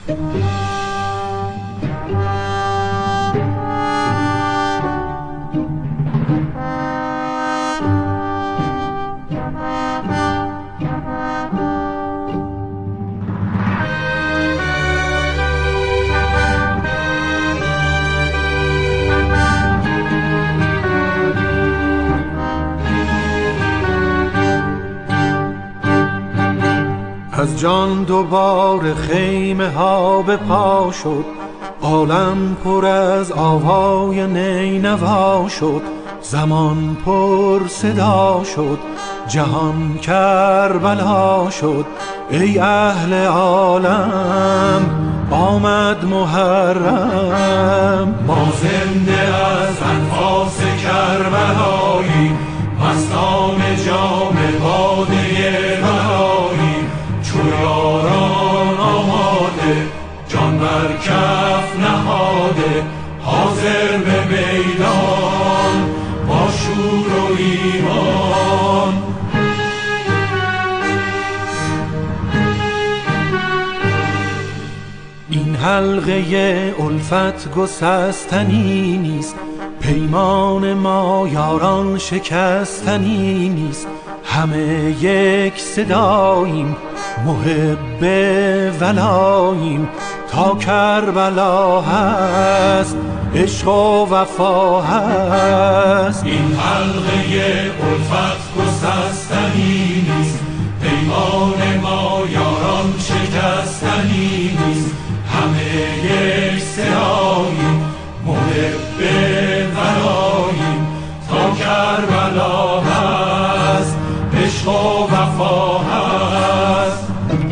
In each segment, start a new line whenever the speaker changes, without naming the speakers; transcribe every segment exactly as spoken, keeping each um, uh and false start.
از جان دوباره خیمه ها به پا شد، عالم پر از آوای نینوا شد، زمان پر صدا شد، جهان کربلا شد. ای اهل عالم آمد محرم،
ما زنده از انفاس کربلایی، مستان جام باده بهایی، چو یاران آماده جان بر کف نهاده، حاضر به میدان با شور و ایمان.
این حلقه الفت گسستنی نیست، پیمان ما یاران شکستنی نیست. همه یک صداییم، محب ولاییم، تا کربلا هست عشق و وفا هست.
این حلقه الفت گسستنی نیست، پیمان ما یاران شکستنی نیست. همه یک صداییم، محب ولاییم، تا کربلا هست عشق و وفا هست.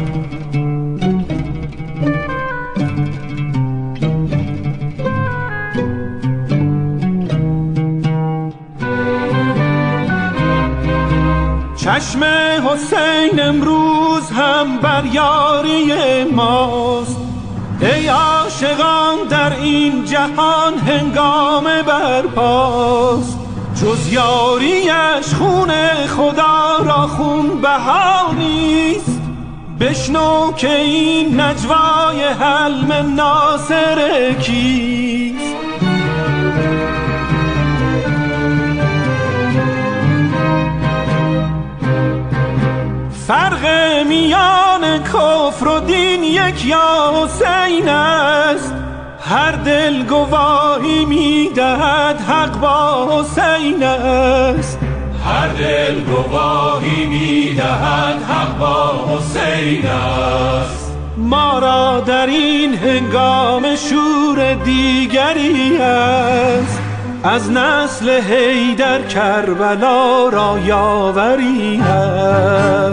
چشم حسین امروز هم بر یاری ماست، ای عاشقان در این جهان هنگام برپاست. جز یاریش خون خدا را خون بها نیست، بشنو که این نجوای حلم ناصر کیست. فرق میان کفر و دین یک یا حسین است، هر دل گواهی میدهد حق با حسین است.
هر دل گواهی میدهد حق با حسین است.
ما را در این هنگام شور دیگری است، از نسل حیدر کربلا را یاوری است.